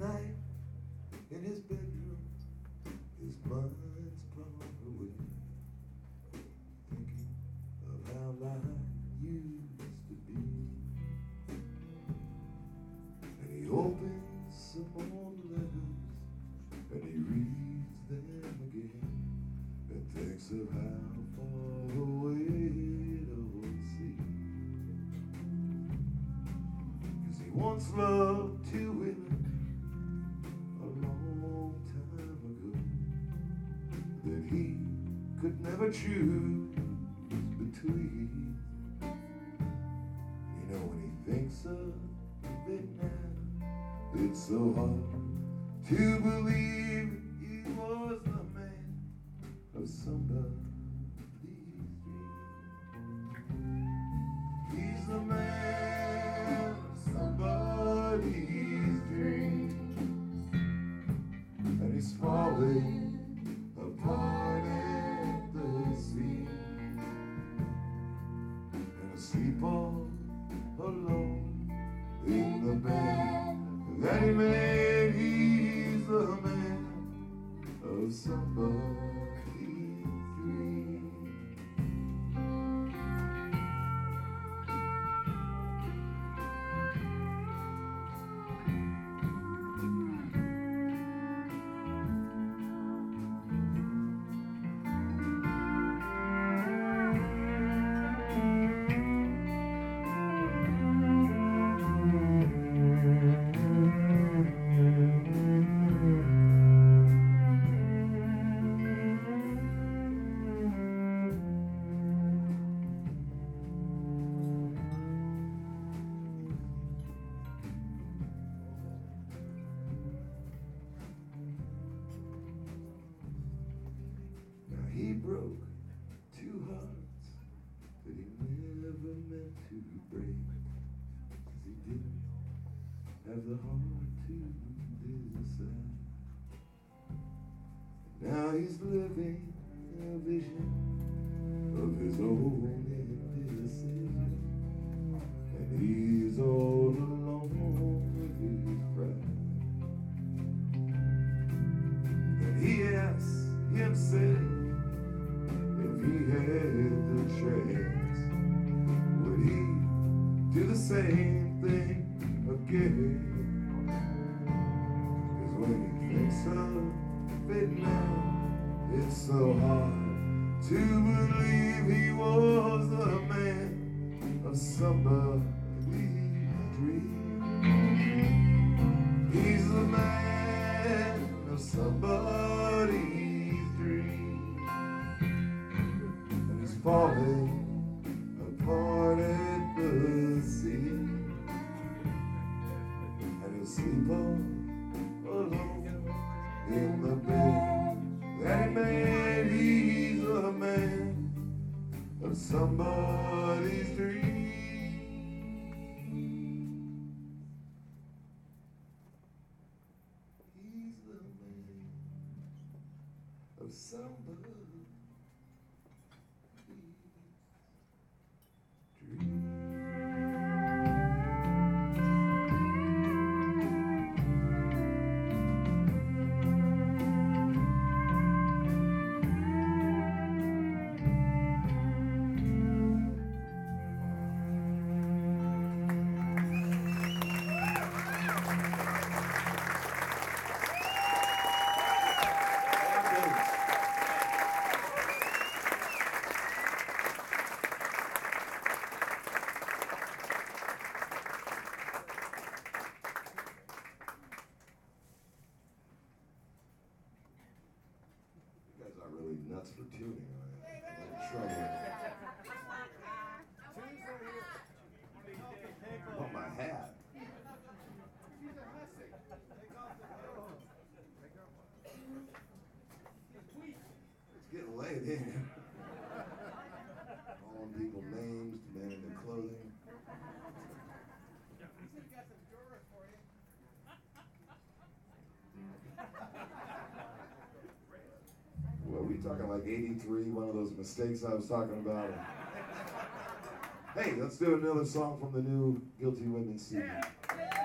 night in his bedroom, his mind's blown away, thinking of how life used to be. And he opens some old letters and he reads them again and thinks of how far away it all seems. 'Cause he once loved two women a long time ago that he could never choose between. You know, when he thinks of it now, it's so hard to believe he was the man of somebody's dream. He's the man of somebody's dream, and he's falling apart at the seams, and asleep all alone in the bed that he made. He's the man of somebody's dream. He broke two hearts that he never meant to break, 'cause he didn't have the heart to decide. Now he's living a vision of his own indecision, and he's all alone with his pride. And he asks himself, if he had the chance, would he do the same thing again? 'Cause when he thinks of it now, it's so hard to believe he was the man of somebody's dream. He's the man of somebody's dream, falling apart at the seams, and he'll sleep all alone in the bed that he made. He's a man of somebody's dream. He's the man of somebody's dream. You guys are really nuts for tuning. I'm in trouble. I want my hat. It's getting late here. Calling people names, demanding their clothing. Well, we talking like 83, one of those mistakes I was talking about. Hey, let's do another song from the new Guilty Women CD.